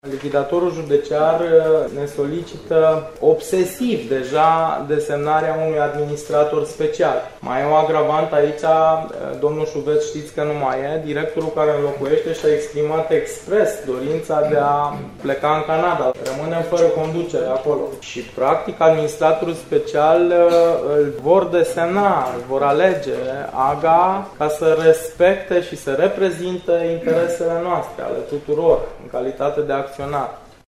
Lichidatorul judeciar ne solicită obsesiv deja desemnarea unui administrator special. Mai e o agravantă aici, domnul Șuveț știți că nu mai e, directorul care înlocuiește și-a exprimat expres dorința de a pleca în Canada. Rămânem fără conducere acolo. Și practic administratorul special îl vor desemna, îl vor alege AGA ca să respecte și să reprezinte interesele noastre, ale tuturor, în calitate de acționar.